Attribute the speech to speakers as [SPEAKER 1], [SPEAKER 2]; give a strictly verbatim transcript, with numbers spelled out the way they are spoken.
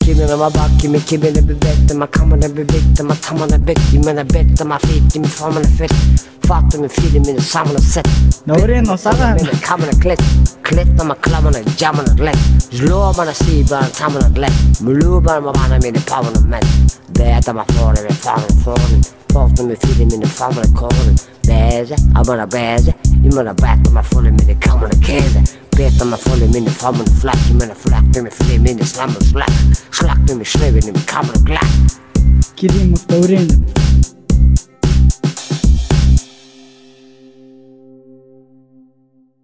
[SPEAKER 1] Kimene ma bacchi, mi kimene bibette, ma camene bibette, ma tamane betti, me ne bette, ma fitti, mi famane fett. Fatto mi fili, mi ne samane set.
[SPEAKER 2] Nore no saga.
[SPEAKER 1] Me ne kamene klet, kletta ma klamane, jamane glek. Slå man si bara tamane glek. Mulubar ma bana mi ne pavane men. Beta ma flore, mi famane flore. Fatto mi fili, mi ne famane kåre. Bäze, abana bäze. Imana bäta ma fulle, mi ne kamene käse. Beta ma fulle, mi ne famane flack. Imana flack, mi fili, mi ne slamane slack. Slack mi slöven, mi kamene glack.
[SPEAKER 2] Kiri mo taurin.